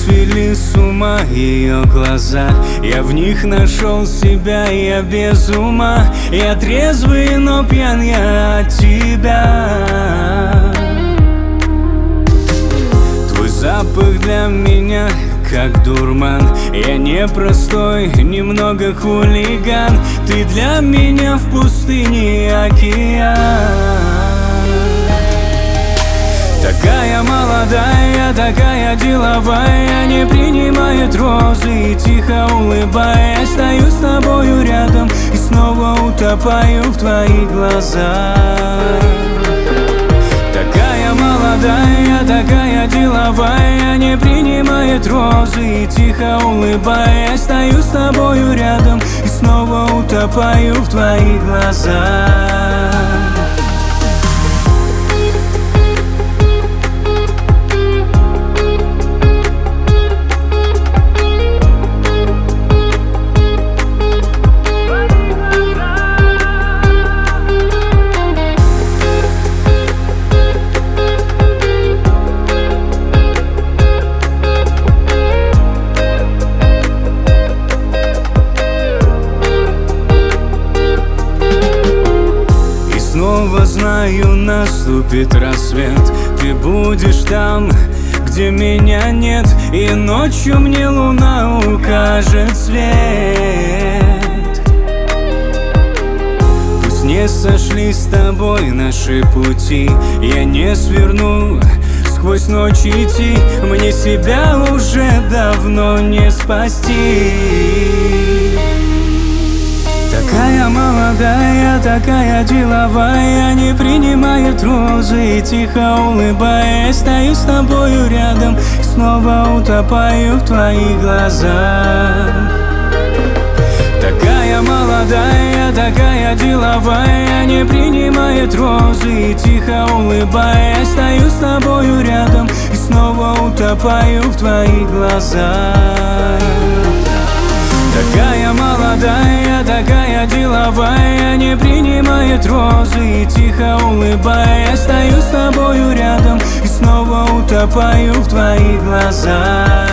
свели с ума ее глаза. Я в них нашел себя, я без ума. Я трезвый, но пьян я от тебя. Твой запах для меня как дурман. Я непростой, немного хулиган. Ты для меня в пустыне океан. Такая молодая, такая деловая, не принимает розы и тихо улыбаясь. Стою с тобою рядом и снова утопаю в твоих глазах. Такая молодая, такая деловая, не принимает розы и тихо улыбаясь. Стою с тобою рядом и снова утопаю в твоих глазах. Снова знаю, наступит рассвет. Ты будешь там, где меня нет, и ночью мне луна укажет свет. Пусть не сошлись с тобой наши пути, я не сверну сквозь ночь идти. Мне себя уже давно не спасти. Такая молодая, такая деловая, не принимает розы и тихо улыбаясь. Стою с тобою рядом и снова утопаю в твоих глазах. Такая молодая, такая деловая, не принимает розы и тихо улыбаясь. Стою с тобою рядом и снова утопаю в твоих глазах. Такая молодая, такая деловая, не принимает розы и тихо улыбаясь. Стою с тобою рядом и снова утопаю в твоих глазах.